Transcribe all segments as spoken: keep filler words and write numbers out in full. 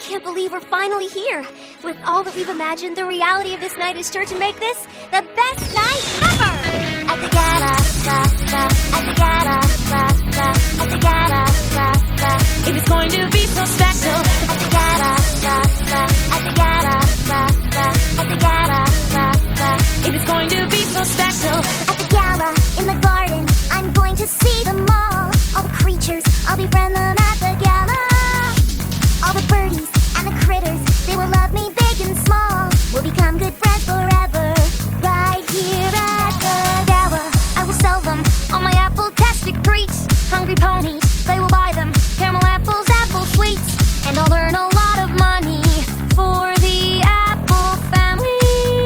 can't believe we're finally here. With all that we've imagined, the reality of this night is sure to make this the best night ever! At the gala, la, la, at the gala, la, la, at the gala, la, la. It is going to be so special. At the gala, la, la, at the gala, la, la, at the gala, la, la. It is going to be so special. At the gala, in the garden, I'm going to see them all. All the creatures, I'll befriend them at the gala. All the birdies and the critters, they will love me big and small. We'll become good friends forever, right here at the gala. I will sell them all my apple-tastic treats. Hungry ponies, they will buy them caramel apples, apple sweets. And I'll earn a lot of money for the Apple family.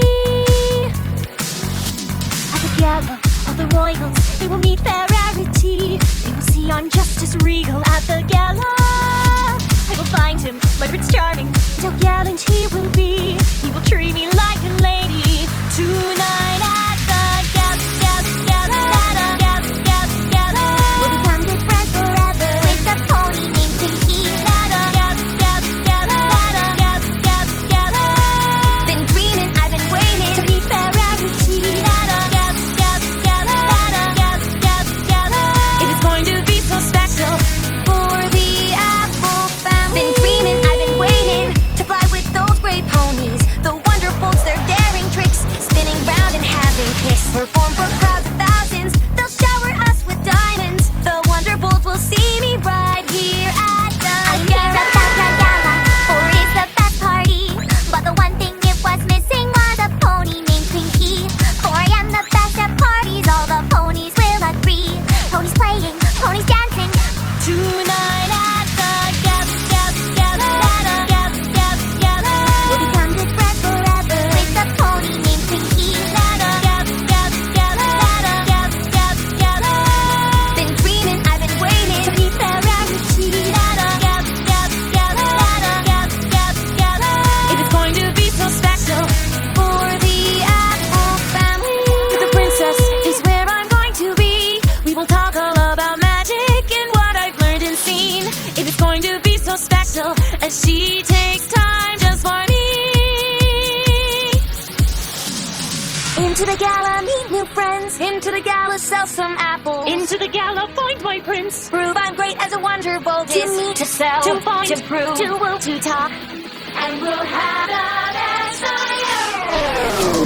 At the gala, all the royals, they will meet their rarity. They will see I'm just as regal at the gala. I will find him, my Prince Charming, so gallant he will be. He will treat me like a lady tonight at the gala, gala, gala, gala, gala, gala. We'll become good friends forever with a pony named Pinky. Gala, gala, gala, gala, gala, gala, gala. Been dreaming, I've been waiting to meet their rarity. Gala, gala, gala, gala, gala, gala, gala. It is going to be so special. For the Apple family. Been dreaming, I've been waiting to fly with those great ponies. The Wonderbolts, their daring tricks, spinning round and having kicks. Perform for crowds of thousands, they'll shower us with diamonds. The Wonderbolts will see me right here at the gala. Gala, for it's the best party. But the one thing it was missing was a pony named Pinky. For I am the best at parties, all the ponies will agree. Ponies playing, ponies dancing. Tonight at the gala, gala, gala, gala, gala, gala. We'll become good friends forever with a pony named Pinky. Gala, gala, gala, gala, gala, gala, gala. Been dreaming, I've been waiting to meet their rarity. Gala, gala, gala, gala, gala, gala, gala. It is going to be so special. For the Apple family. The princess is where I'm going to be. We will talk all about magic and what I've learned and seen. It is going to be so special as she takes time just for me. Into the gala, meet new friends. Into the gala, sell some apples. Into the gala, find my prince. Prove I'm great as a Wonderbolt. To Is meet, to sell, to find, to prove, to woo, to talk. And we'll have the best of you.